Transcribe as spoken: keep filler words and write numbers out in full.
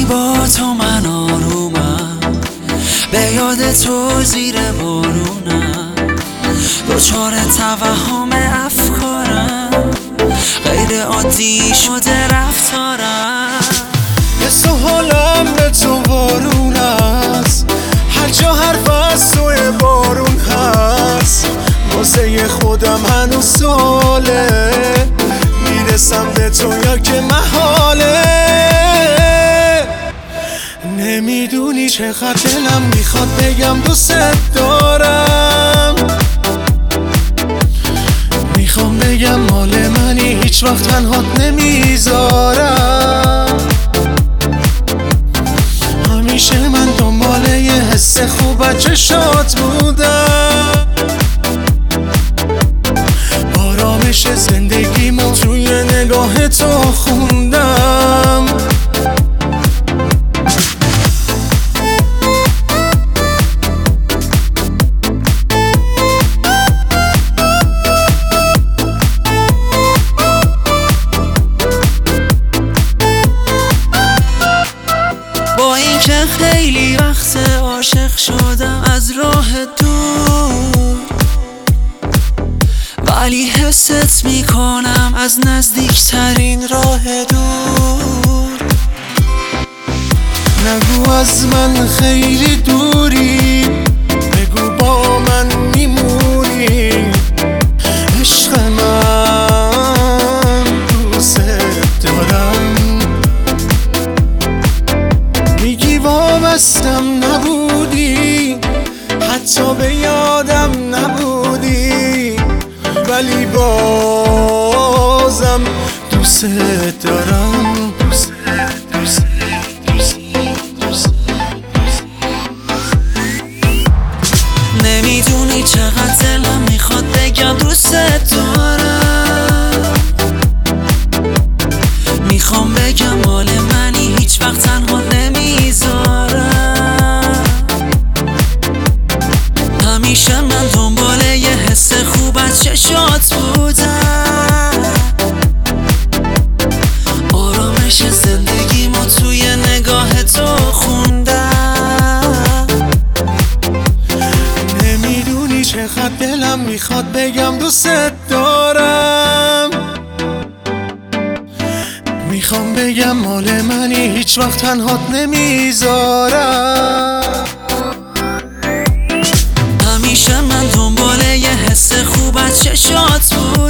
وقتی با تو من آرومم، به یاد تو زیر بارونم، دچار توهم افکارم، غیر عادی شده رفتارم. حس و حالم به تو بارون هست، هر جا حرف از توی بارون هست. واسه خودم هنوز ساله، میرسم به تو یا که محاله. نمیدونی چقدر دلم میخواد بگم دوست دارم، میخوام بگم مال منی هیچ وقت تنهات نمیذارم. همیشه من دنبال یه حس خوب از چشات بودم، آرامش زندگیمو توی نگاه تو خوندم. با اینکه خیلی وقت عاشق شدم از راه دور، ولی حست میکنم از نزدیکترین راه دور. نگو از من خیلی دوری، بگو با من میمونی. عشق من دوست دارم، میگی وابستم نبودی، حتی به یادم نبودی، ولی بازم دوست دارم. دوست دوست دوست دوست نمیدونی چقدر دلم میخواد بگم دوست دارم، میخوام بگم مال منی هیچ وقت تنها نمیذارم. همیشه من دنبال یه حس خوب از چشات بودم، آرامش زندگیمو توی نگاه تو خوندم. نمیدونی چقدر دلم میخواد بگم دوست دارم، میخوام بگم مال منی هیچ وقت تنهات نمیذارم. همیشه من دنبال یه حس خوب از چشات بودم،